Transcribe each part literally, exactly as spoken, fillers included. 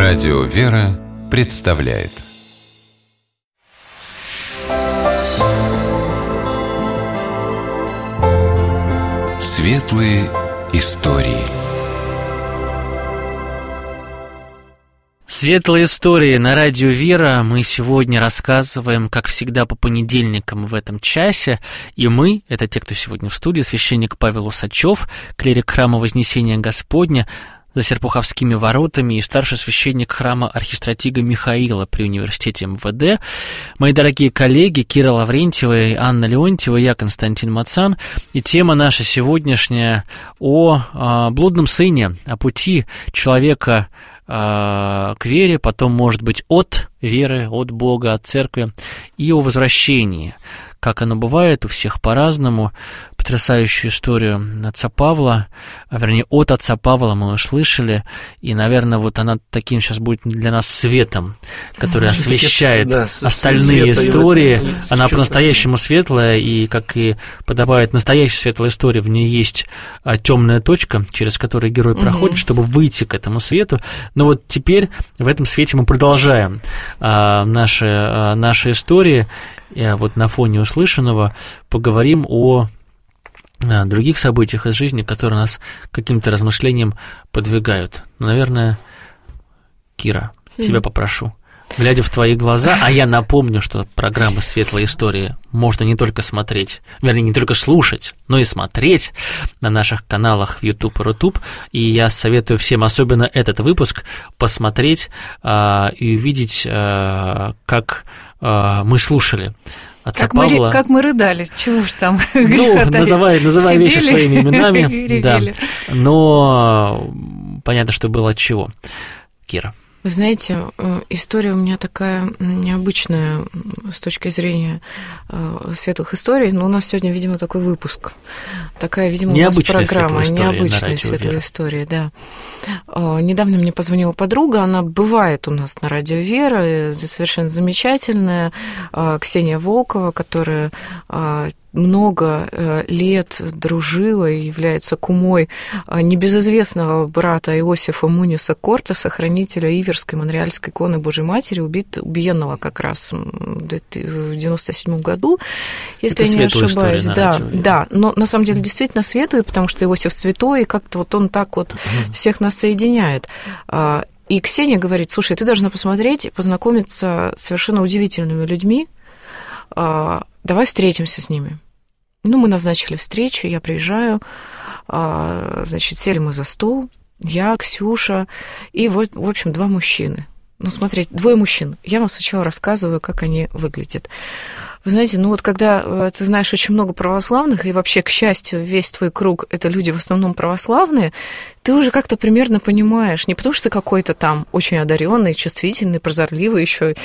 Радио «Вера» представляет Светлые истории. Светлые истории на радио «Вера». Мы сегодня рассказываем, как всегда, по понедельникам в этом часе. И мы, это те, кто сегодня в студии, священник Павел Усачев, клирик храма Вознесения Господня за Серпуховскими воротами и старший священник храма архистратига Михаила при университете эм вэ дэ. Мои дорогие коллеги Кира Лаврентьева, Анна Леонтьева, я Константин Мацан. И тема наша сегодняшняя о, о блудном сыне, о пути человека к вере, потом, может быть, от веры, от Бога, от церкви, и о возвращении. Как оно бывает, у всех по-разному. Потрясающую историю отца Павла, а вернее, от отца Павла мы услышали, и, наверное, вот она таким сейчас будет для нас светом, который освещает да, остальные истории. Она по-настоящему светлая, и, как и подобает настоящей светлой истории, в ней есть а, темная точка, через которую герой проходит, угу. чтобы выйти к этому свету. Но вот теперь в этом свете мы продолжаем а, наши, а, наши истории. И вот на фоне услышанного поговорим о других событиях из жизни, которые нас к каким-то размышлениям подвигают. Ну, наверное, Кира, mm. тебя попрошу. Глядя в твои глаза, а я напомню, что программа «Светлая история» можно не только смотреть, вернее, не только слушать, но и смотреть на наших каналах в YouTube и Рутуб. И я советую всем, особенно этот выпуск, посмотреть а, и увидеть, а, как а, мы слушали отца как Павла. Мы, как мы рыдали, чего ж там. Ну, называй, называй вещи своими именами. Да. Но понятно, что было от чего. Кира. Вы знаете, история у меня такая необычная с точки зрения светлых историй, но у нас сегодня, видимо, такой выпуск. Такая, видимо, необычная у нас программа. Необычная светлая история, да. Недавно мне позвонила подруга, она бывает у нас на радио «Вера», совершенно замечательная, Ксения Волкова, которая много лет дружила и является кумой небезызвестного брата Иосифа Муниса Кортеса, хранителя Иверской Монреальской иконы Божьей Матери, убит, убиенного как раз в девяносто седьмом году, если это я не ошибаюсь. История, да, да, но на самом деле действительно светлый, потому что Иосиф святой, и как-то вот он так вот mm-hmm. всех нас соединяет. И Ксения говорит: слушай, ты должна посмотреть и познакомиться с совершенно удивительными людьми, давай встретимся с ними. Ну, мы назначили встречу, я приезжаю, значит, сели мы за стол, я, Ксюша, и вот, в общем, два мужчины. Ну, смотрите, двое мужчин. Я вам сначала рассказываю, как они выглядят. Вы знаете, ну вот когда ты знаешь очень много православных, и вообще, к счастью, весь твой круг — это люди в основном православные, ты уже как-то примерно понимаешь, не потому что ты какой-то там очень одаренный, чувствительный, прозорливый, еще,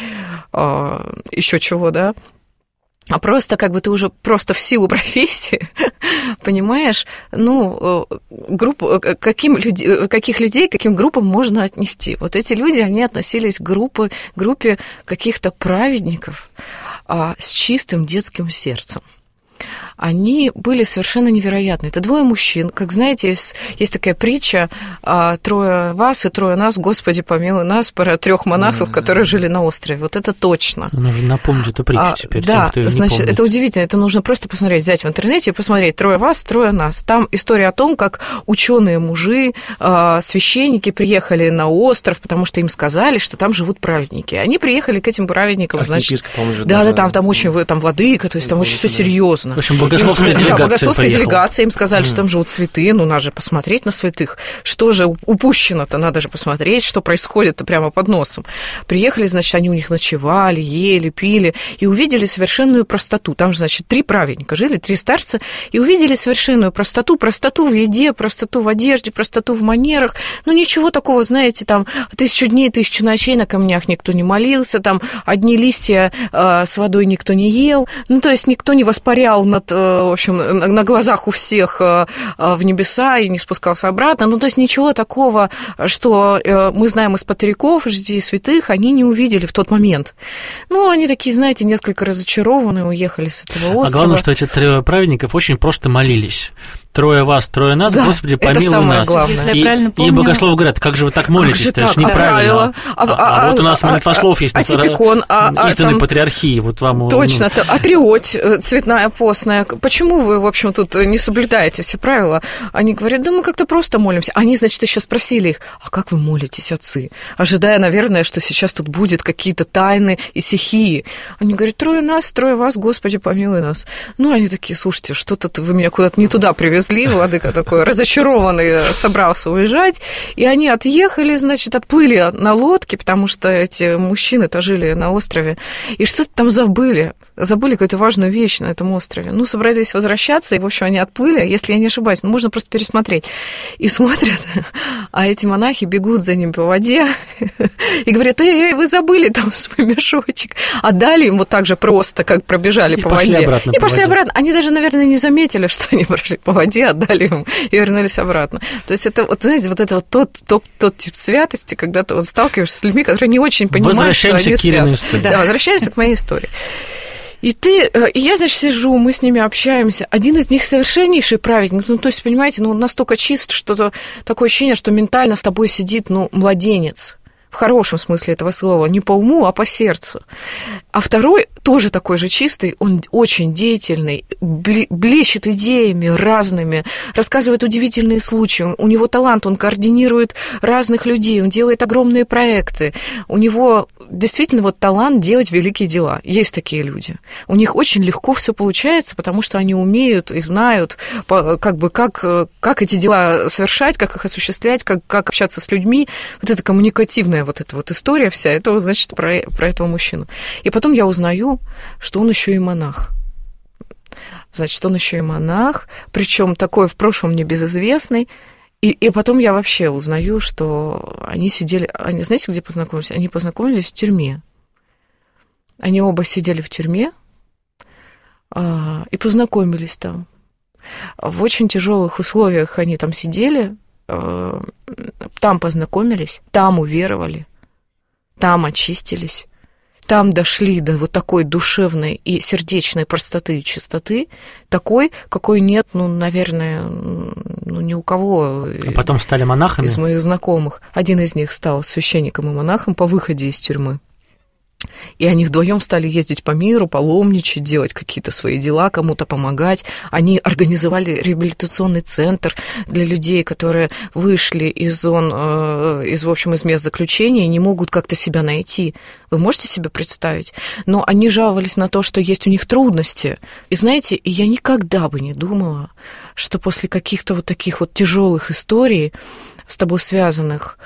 еще чего, да, а просто как бы ты уже просто в силу профессии понимаешь, ну, группу, каким люди, каких людей, к каким группам можно отнести. Вот эти люди, они относились к группе, группе каких-то праведников а, с чистым детским сердцем. Они были совершенно невероятны. Это двое мужчин. Как знаете, есть, есть такая притча: «Трое вас и трое нас, Господи, помилуй нас», про трех монахов, mm-hmm. которые жили на острове. Вот это точно. Нужно напомнить эту притчу а, теперь да, тем, кто ее значит, не помнит. Это удивительно. Это нужно просто посмотреть, взять в интернете и посмотреть: «Трое вас, трое нас». Там история о том, как ученые мужи, священники приехали на остров, потому что им сказали, что там живут праведники. Они приехали к этим праведникам, значит... Да, да, там, там очень там владыка, то есть там очень все серьезно. В общем, богословская делегация. Да, богословская делегация, им сказали, mm. что там живут святые, ну, надо же посмотреть на святых. Что же упущено-то, надо же посмотреть, что происходит-то прямо под носом. Приехали, значит, они у них ночевали, ели, пили, и увидели совершенную простоту. Там же, значит, три праведника жили, три старца, и увидели совершенную простоту, простоту в еде, простоту в одежде, простоту в манерах. Ну, ничего такого, знаете, там, тысячу дней, тысячу ночей на камнях никто не молился, там, одни листья э, с водой никто не ел, ну, то есть никто не воспарял над, э, в общем, на глазах у всех в небеса и не спускался обратно. Ну, то есть ничего такого, что мы знаем из патриархов, житий святых, они не увидели в тот момент. Ну, они такие, знаете, несколько разочарованные, уехали с этого острова. А главное, что эти трое праведников очень просто молились. трое вас, трое нас, да, Господи, помилуй нас. Главное. И, и богословы говорят, как же вы так молитесь, это же неправильно. А, а, а, а вот у нас а, молитвослов а, есть, а, типикон, а, истинной а, патриархии. Вот вам, точно, ну... атриоть, цветная постная. Почему вы, в общем, тут не соблюдаете все правила? Они говорят, да мы как-то просто молимся. Они, значит, еще спросили их, а как вы молитесь, отцы? Ожидая, наверное, что сейчас тут будет какие-то тайны и стихии. Они говорят, трое нас, трое вас, Господи, помилуй нас. Ну, они такие, слушайте, что-то вы меня куда-то не туда привезли, владыка такой разочарованный собрался уезжать, и они отъехали, значит, отплыли на лодке, потому что эти мужчины-то жили на острове, и что-то там забыли, забыли какую-то важную вещь на этом острове. Ну, собрались возвращаться, и, в общем, они отплыли, если я не ошибаюсь, ну, можно просто пересмотреть. И смотрят, а эти монахи бегут за ним по воде и говорят, эй, эй, вы забыли там свой мешочек. Отдали им вот так же просто, как пробежали и по пошли воде. Обратно и по пошли воде. обратно. Они даже, наверное, не заметили, что они прошли по воде, отдали им и вернулись обратно. То есть это, вот, знаете, вот это вот тот, тот, тот тип святости, когда ты вот сталкиваешься с людьми, которые не очень понимают, что они святы. Да, возвращаемся к моей истории. И ты, и я, значит, сижу, мы с ними общаемся. Один из них совершеннейший праведник. Ну, то есть, понимаете, ну, настолько чист, что такое ощущение, что ментально с тобой сидит, ну, младенец. В хорошем смысле этого слова. Не по уму, а по сердцу. А второй тоже такой же чистый, он очень деятельный, блещет идеями разными, рассказывает удивительные случаи. У него талант, он координирует разных людей, он делает огромные проекты. У него действительно вот талант делать великие дела. Есть такие люди. У них очень легко все получается, потому что они умеют и знают, как бы, как, как эти дела совершать, как их осуществлять, как, как общаться с людьми. Вот эта коммуникативная вот эта вот история вся, это, значит, про, про этого мужчину. И потом я узнаю, что он еще и монах. Значит, он еще и монах, причем такой в прошлом небезызвестный. И, и потом я вообще узнаю, что они сидели... Они, знаете, где познакомились? Они познакомились в тюрьме. Они оба сидели в тюрьме а, и познакомились там. В очень тяжелых условиях они там сидели, а, там познакомились, там уверовали, там очистились. Там дошли до вот такой душевной и сердечной простоты и чистоты, такой, какой нет, ну, наверное, ну, ни у кого. А потом стали монахами? Из моих знакомых. Один из них стал священником и монахом по выходе из тюрьмы. И они вдвоем стали ездить по миру, паломничать, делать какие-то свои дела, кому-то помогать. Они организовали реабилитационный центр для людей, которые вышли из зон, из, в общем, из мест заключения и не могут как-то себя найти. Вы можете себе представить? Но они жаловались на то, что есть у них трудности. И знаете, я никогда бы не думала, что после каких-то вот таких вот тяжелых историй, с тобой связанных,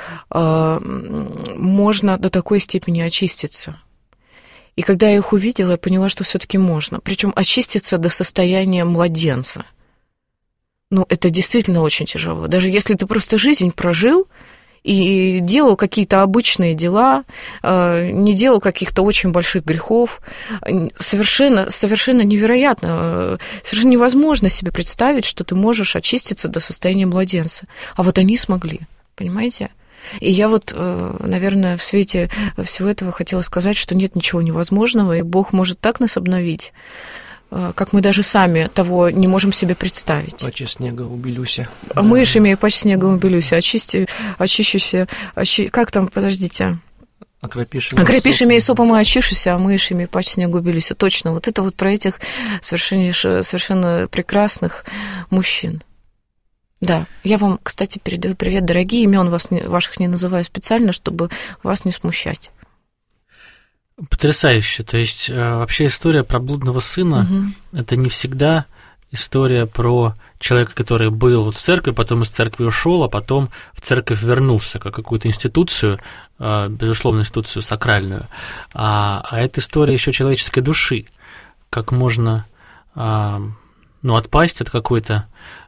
можно до такой степени очиститься. И когда я их увидела, я поняла, что все-таки можно. Причем очиститься до состояния младенца. Ну, это действительно очень тяжело. Даже если ты просто жизнь прожил и делал какие-то обычные дела, не делал каких-то очень больших грехов, совершенно, совершенно невероятно, совершенно невозможно себе представить, что ты можешь очиститься до состояния младенца. А вот они смогли, понимаете? И я вот, наверное, в свете всего этого хотела сказать, что нет ничего невозможного, и Бог может так нас обновить, как мы даже сами того не можем себе представить. Паче снега убелюся. А да. Мы ими паче снега убелюся, очисти, очищуся, очи... как там, подождите... Окропишими и сопом и очишуся, а мышами паче снегу убелюся. Точно, вот это вот про этих совершенно, совершенно прекрасных мужчин. Да, я вам, кстати, передаю привет, дорогие, имен вас, ваших не называю специально, чтобы вас не смущать. Потрясающе. То есть вообще история про блудного сына угу. это не всегда история про человека, который был вот в церкви, потом из церкви ушел, а потом в церковь вернулся, как какую-то институцию, безусловно, институцию сакральную. А, а это история еще человеческой души, как можно ну, отпасть от какой-то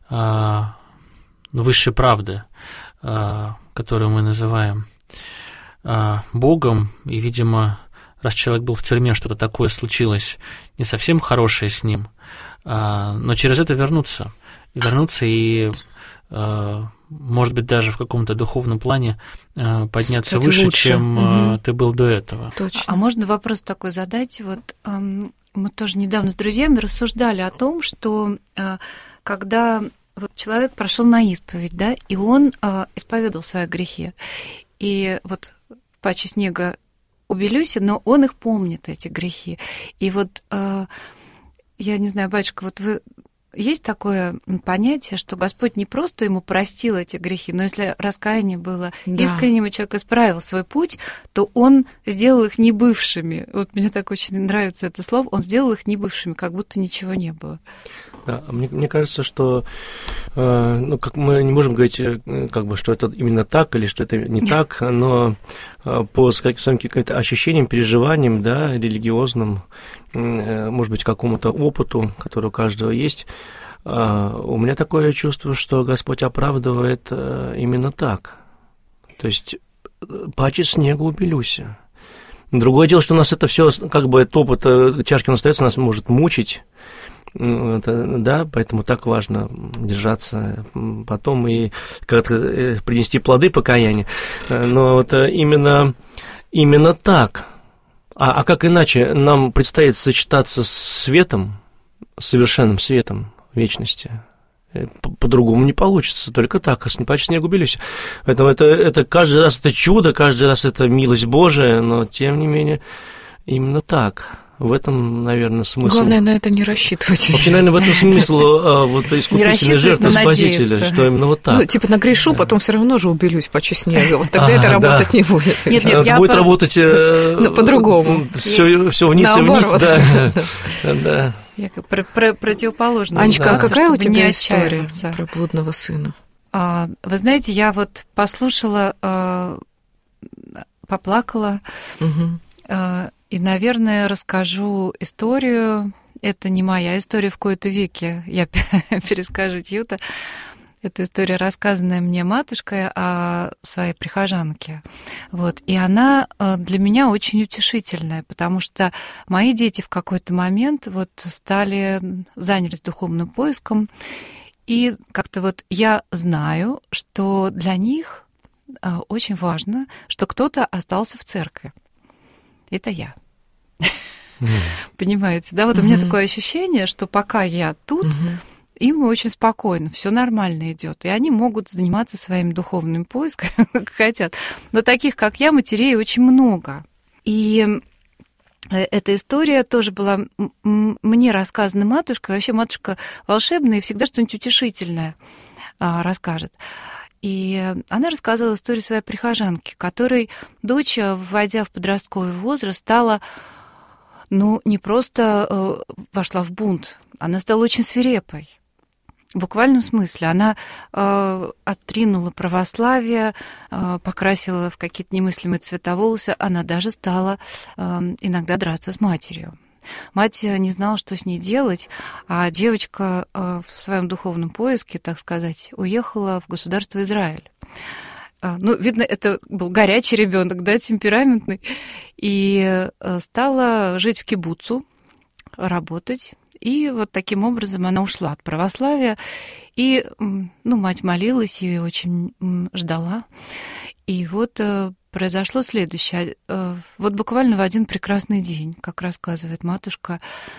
высшей правды, которую мы называем Богом, и, видимо, раз человек был в тюрьме, что-то такое случилось не совсем хорошее с ним, но через это вернуться, и вернуться и, может быть, даже в каком-то духовном плане подняться Кстати, выше, лучше. чем угу. ты был до этого. Точно. А можно вопрос такой задать? Вот мы тоже недавно с друзьями рассуждали о том, что когда вот человек прошел на исповедь, да, и он э, исповедовал свои грехи. И вот паче снега у Белюси, но он их помнит, эти грехи. И вот, э, я не знаю, батюшка, вот вы... Есть такое понятие, что Господь не просто ему простил эти грехи, но если раскаяние было да. искренним, и человек исправил свой путь, то он сделал их небывшими. Вот мне так очень нравится это слово. Он сделал их небывшими, как будто ничего не было. Да, мне, мне кажется, что э, ну, как мы не можем говорить, как бы, что это именно так или что это не так, но э, по своим каким-то ощущениям, переживаниям, да, религиозным, э, может быть, какому-то опыту, который у каждого есть, э, у меня такое чувство, что Господь оправдывает э, именно так. То есть паче снегу у Белюси. Другое дело, что у нас это все, как бы, этот опыт чашки он остается, нас может мучить. Это, да, поэтому так важно держаться потом и как-то принести плоды покаяния. Но вот именно, именно так. А, а как иначе нам предстоит сочетаться с светом, с совершенным светом вечности? По-другому не получится, только так, с паче снегу Белюси. Поэтому это, это каждый раз это чудо, каждый раз это милость Божия, но тем не менее именно так. В этом, наверное, смысл. Главное на это не рассчитывать. Вообще, наверное, в этом смысл а, вот, искупительной жертвы Спасителя, что именно вот так. Ну, типа нагрешу, да. потом все равно же убелюсь паче снега. Вот тогда а, это работать да. не будет. Нет, нет, это я будет про... работать ну, по-другому. Все, все вниз Наоборот. и вниз, да. да. Я как про, про противоположную. Анечка, да, а какая у тебя история про блудного сына? А, вы знаете, я вот послушала, а, поплакала, угу. а, и, наверное, расскажу историю. Это не моя история в кои-то веке. Я перескажу чью-то. Это история, рассказанная мне матушкой о своей прихожанке. Вот. И она для меня очень утешительная, потому что мои дети в какой-то момент вот стали, занялись духовным поиском. И как-то вот я знаю, что для них очень важно, что кто-то остался в церкви. Это я. Mm. Понимаете, да? Вот mm-hmm. у меня такое ощущение, что пока я тут, mm-hmm. им очень спокойно, все нормально идет, и они могут заниматься своим духовным поиском, как хотят. Но таких, как я, матерей очень много. И эта история тоже была мне рассказана матушкой. Вообще матушка волшебная и всегда что-нибудь утешительное расскажет. И она рассказала историю своей прихожанки, которой дочь, вводя в подростковый возраст, стала, ну, не просто э, вошла в бунт, она стала очень свирепой. В буквальном смысле. Она э, оттринула православие, э, покрасила в какие-то немыслимые цвета волосы, она даже стала э, иногда драться с матерью. Мать не знала, что с ней делать, а девочка в своем духовном поиске, так сказать, уехала в государство Израиль. Ну, видно, это был горячий ребенок, да, темпераментный, и стала жить в кибуцу, работать. И вот таким образом она ушла от православия. И, ну, мать молилась и очень ждала. И вот произошло следующее. Вот буквально в один прекрасный день, как рассказывает матушка,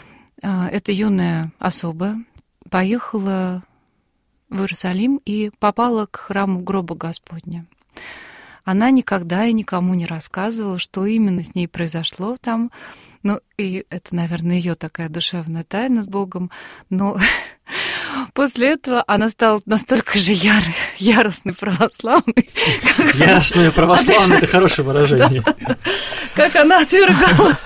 эта юная особа поехала в Иерусалим и попала к храму гроба Господня. Она никогда и никому не рассказывала, что именно с ней произошло там. Ну, и это, наверное, ее такая душевная тайна с Богом. Но после этого она стала настолько же ярой, яростной православной. Яростная православная — это хорошее выражение. Как она отвергала.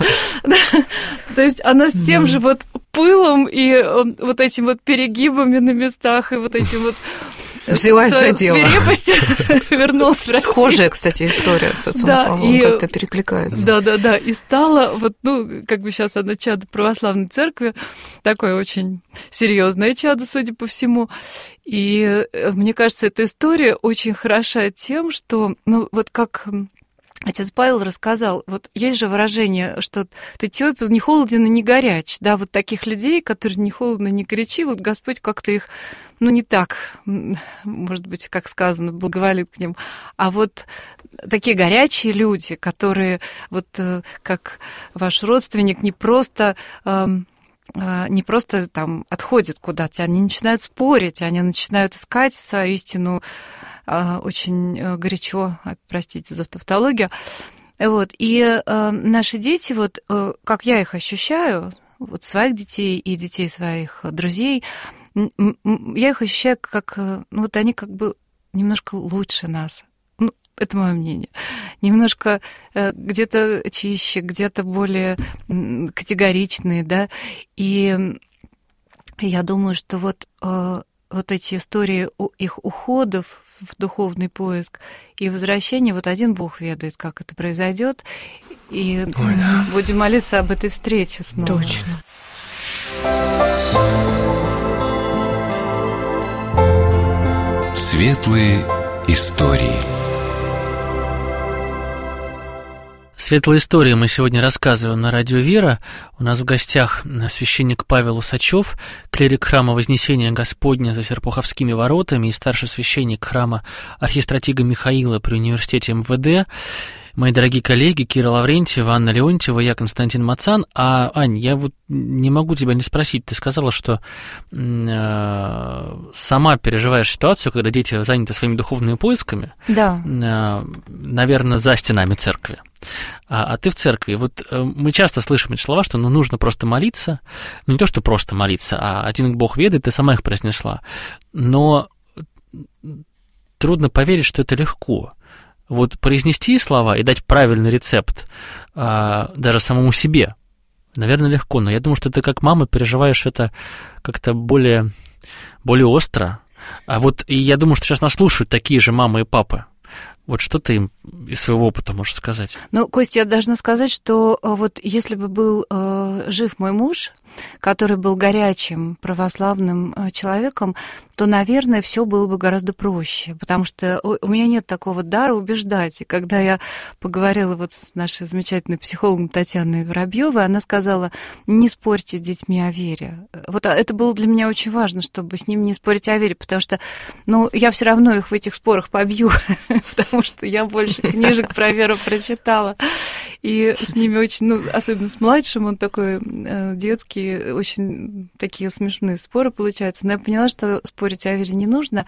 То есть она с тем же вот пылом и вот этим вот перегибами на местах, и вот этим вот взялась за дело. Свирепостью вернулась в Россию. Схожая, кстати, история с отцом да, Павлом, и, как-то перекликается. Да-да-да, и стала, вот, ну, как бы сейчас она чадо православной церкви, такое очень серьезное чадо, судя по всему. И мне кажется, эта история очень хороша тем, что, ну, вот как отец Павел рассказал, вот есть же выражение, что ты тёпел, не холоден и не горяч, да, вот таких людей, которые не холодно, не горячи, вот Господь как-то их, ну, не так, может быть, как сказано, благоволит к ним, а вот такие горячие люди, которые, вот как ваш родственник, не просто не просто там отходят куда-то, они начинают спорить, они начинают искать свою истину очень горячо, простите за тавтологию. Вот. И наши дети, вот как я их ощущаю, вот своих детей и детей своих друзей, я их ощущаю как, ну вот они как бы немножко лучше нас. Ну, это мое мнение. Немножко где-то чище, где-то более категоричные, да. И я думаю, что вот, вот эти истории их уходов в духовный поиск и возвращение, вот один Бог ведает, как это произойдет. И Ой, да. будем молиться об этой встрече снова. Точно. Светлые истории. Светлые истории мы сегодня рассказываем на радио «Вера». У нас в гостях священник Павел Усачев, клирик храма Вознесения Господня за Серпуховскими воротами и старший священник храма архистратига Михаила при университете эм вэ дэ. Мои дорогие коллеги Кира Лаврентьева, Анна Леонтьева, я Константин Мацан. А, Ань, я вот не могу тебя не спросить. Ты сказала, что э, сама переживаешь ситуацию, когда дети заняты своими духовными поисками. Да. Э, наверное, за стенами церкви. А, а ты в церкви. Вот э, мы часто слышим эти слова, что ну, нужно просто молиться. Ну, не то, что просто молиться, а один Бог ведает, ты сама их произнесла. Но трудно поверить, что это легко. Вот произнести слова и дать правильный рецепт а, даже самому себе, наверное, легко. Но я думаю, что ты как мама переживаешь это как-то более, более остро. А вот и я думаю, что сейчас нас слушают такие же мамы и папы. Вот что ты им из своего опыта можешь сказать? Ну, Костя, я должна сказать, что вот если бы был э, жив мой муж, который был горячим православным э, человеком, то, наверное, все было бы гораздо проще, потому что у меня нет такого дара убеждать. И когда я поговорила вот с нашей замечательной психологом Татьяной Воробьевой, она сказала: не спорьте с детьми о вере. Вот это было для меня очень важно, чтобы с ними не спорить о вере, потому что, ну, я все равно их в этих спорах побью, потому что я больше книжек про веру прочитала. И с ними очень, ну, особенно с младшим, он такой э, детский, очень такие смешные споры получаются. Но я поняла, что спорить о вере не нужно.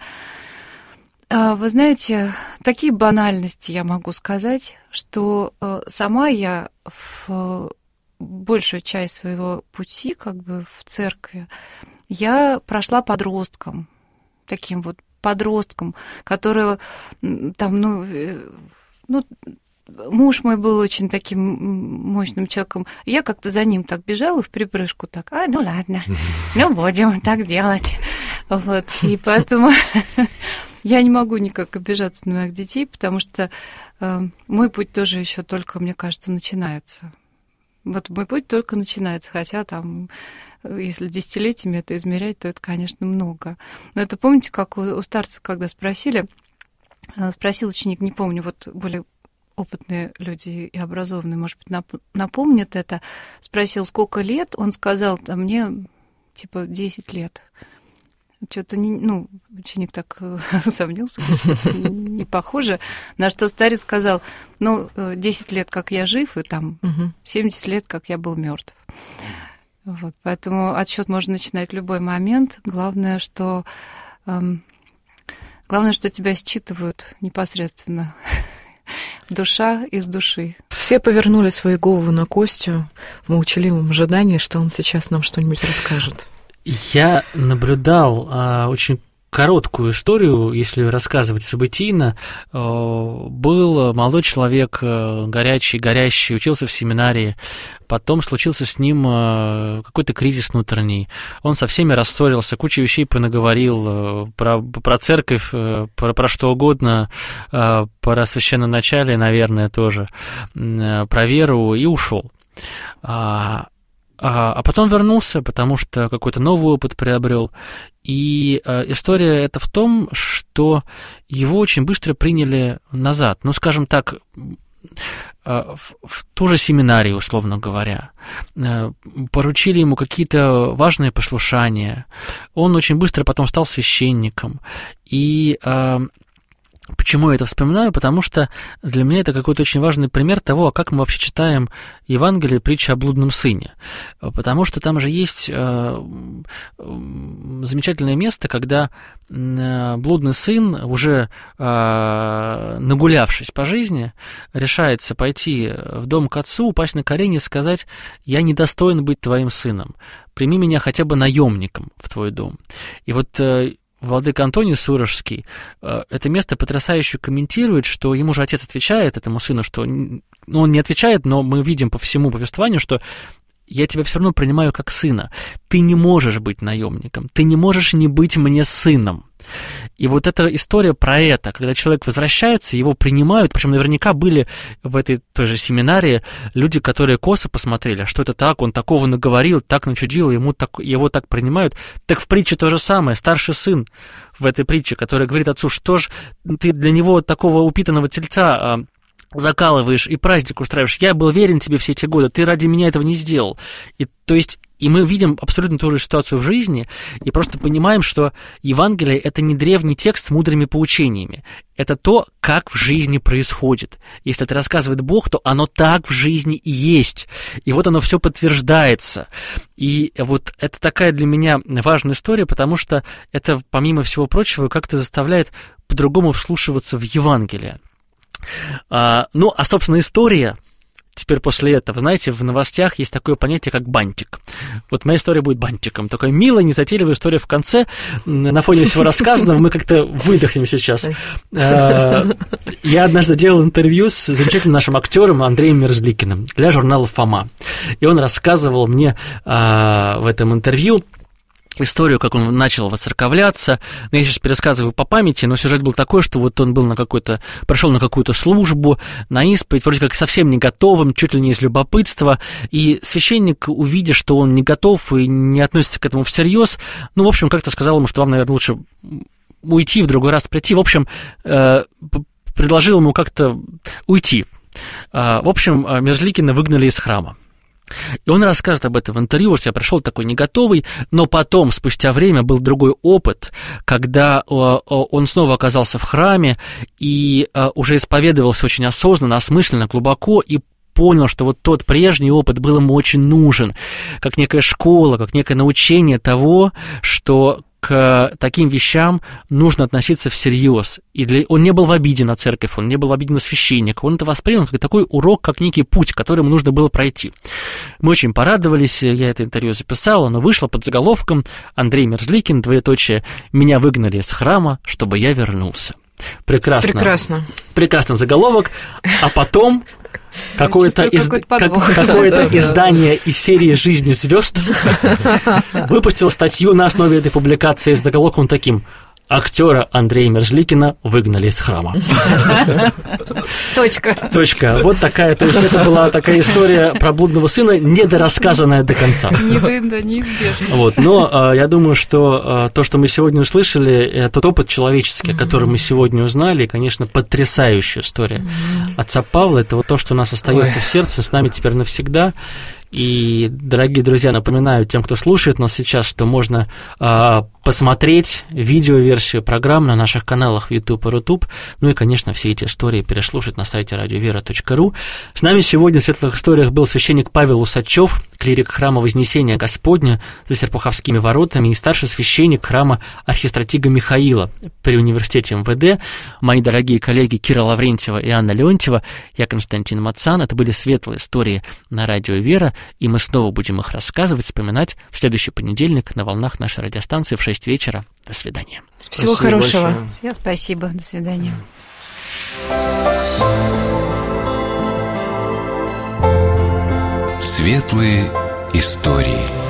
А, вы знаете, такие банальности я могу сказать, что э, сама я в э, большую часть своего пути, как бы в церкви, я прошла подростком, таким вот подростком, который там, ну, э, ну, муж мой был очень таким мощным человеком. Я как-то за ним так бежала в припрыжку, так, а, ну ладно, ну будем так делать. Вот, и поэтому я не могу никак обижаться на моих детей, потому что э, мой путь тоже еще только, мне кажется, начинается. Вот мой путь только начинается, хотя там, если десятилетиями это измерять, то это, конечно, много. Но это помните, как у, у старца, когда спросили, спросил ученик, не помню, вот более опытные люди и образованные, может быть, напомнят это, спросил, сколько лет, он сказал, а мне, типа, десять лет. Что-то, не, ну, ученик так усомнился, не похоже, на что старец сказал, ну, десять лет, как я жив, и там семьдесят лет, как я был мертв. Вот, поэтому отсчет можно начинать в любой момент. Главное, что, эм, главное, что тебя считывают непосредственно. Душа из души. Все повернули свои головы на Костю в молчаливом ожидании, что он сейчас нам что-нибудь расскажет. Я наблюдал а, очень короткую историю, если рассказывать событийно. Был молодой человек, горячий, горящий, учился в семинарии. Потом случился с ним какой-то кризис внутренний. Он со всеми рассорился, кучу вещей понаговорил про, про церковь, про, про что угодно, про священноначалие, наверное, тоже, про веру, и ушел. А потом вернулся, потому что какой-то новый опыт приобрел. И история эта в том, что его очень быстро приняли назад. Ну, скажем так, в, в ту же семинарию, условно говоря. Поручили ему какие-то важные послушания. Он очень быстро потом стал священником. И Почему я это вспоминаю? Потому что для меня это какой-то очень важный пример того, как мы вообще читаем Евангелие, притча о блудном сыне. Потому что там же есть замечательное место, когда блудный сын, уже нагулявшись по жизни, решается пойти в дом к отцу, упасть на колени и сказать: «Я недостоин быть твоим сыном, прими меня хотя бы наемником в твой дом». И вот владыка Антоний Сурожский это место потрясающе комментирует, что ему же отец отвечает, этому сыну, что... Ну, он не отвечает, но мы видим по всему повествованию, что я тебя все равно принимаю как сына. Ты не можешь быть наемником, ты не можешь не быть мне сыном. И вот эта история про это, когда человек возвращается, его принимают, причем наверняка были в этой той же семинарии люди, которые косо посмотрели, а что это так, он такого наговорил, так начудил, ему так, его так принимают. Так в притче то же самое, старший сын в этой притче, который говорит отцу: что ж ты для него такого упитанного тельца закалываешь и праздник устраиваешь, я был верен тебе все эти годы, ты ради меня этого не сделал. И, то есть, и мы видим абсолютно ту же ситуацию в жизни, и просто понимаем, что Евангелие – это не древний текст с мудрыми поучениями, это то, как в жизни происходит. Если это рассказывает Бог, то оно так в жизни и есть, и вот оно все подтверждается. И вот это такая для меня важная история, потому что это, помимо всего прочего, как-то заставляет по-другому вслушиваться в Евангелие. А, ну, а, собственно, история, теперь после этого, знаете, в новостях есть такое понятие, как бантик. Вот моя история будет бантиком. Такая милая, незатейливая история в конце. На фоне всего рассказанного мы как-то выдохнем сейчас. А, я однажды делал интервью с замечательным нашим актером Андреем Мерзликиным для журнала «Фома». И он рассказывал мне а, в этом интервью историю, как он начал воцерковляться. Я сейчас пересказываю по памяти, но сюжет был такой, что вот он был на какой-то, прошел на какую-то службу, на исповедь, вроде как совсем не готовым, чуть ли не из любопытства, и священник, увидя, что он не готов и не относится к этому всерьез, ну, в общем, как-то сказал ему, что вам, наверное, лучше уйти, в другой раз прийти. В общем, предложил ему как-то уйти. В общем, Мерзликина выгнали из храма. И он рассказывает об этом в интервью, что я пришел такой не готовый, но потом, спустя время, был другой опыт, когда он снова оказался в храме и уже исповедовался очень осознанно, осмысленно, глубоко, и понял, что вот тот прежний опыт был ему очень нужен, как некая школа, как некое научение того, что к таким вещам нужно относиться всерьез. И для... он не был в обиде на церковь, он не был в обиде на священника, он это воспринял как такой урок, как некий путь, который ему нужно было пройти. Мы очень порадовались, я это интервью записал, оно вышло под заголовком «Андрей Мерзликин, двоеточие, меня выгнали из храма, чтобы я вернулся». Прекрасно. Прекрасно. Прекрасный заголовок, а потом какое-то, из... как... какое-то издание из серии «Жизни звезд» выпустило статью на основе этой публикации с заголовком таким: актера Андрея Мерзликина выгнали из храма. Точка. Точка. Вот такая, то есть это была такая история про блудного сына, недорассказанная до конца. Не, да, неизбежно. Вот, но а, я думаю, что а, то, что мы сегодня услышали, это тот опыт человеческий, mm-hmm. который мы сегодня узнали, и, конечно, потрясающая история mm-hmm. отца Павла, это вот то, что у нас остается в сердце, с нами теперь навсегда. И, дорогие друзья, напоминаю тем, кто слушает нас сейчас, что можно э, посмотреть видеоверсию программ на наших каналах в YouTube и Рутуб, ну и, конечно, все эти истории переслушать на сайте радиовера точка ру. С нами сегодня в «Светлых историях» был священник Павел Усачев, клирик храма Вознесения Господня за Серпуховскими воротами и старший священник храма архистратига Михаила при университете эм вэ дэ. Мои дорогие коллеги Кира Лаврентьева и Анна Леонтьева, я Константин Мацан. Это были «Светлые истории» на радио «Вера», и мы снова будем их рассказывать, вспоминать в следующий понедельник на волнах нашей радиостанции в шесть вечера. До свидания. Всего спасибо хорошего. Большое. Всем спасибо. До свидания. Светлые истории.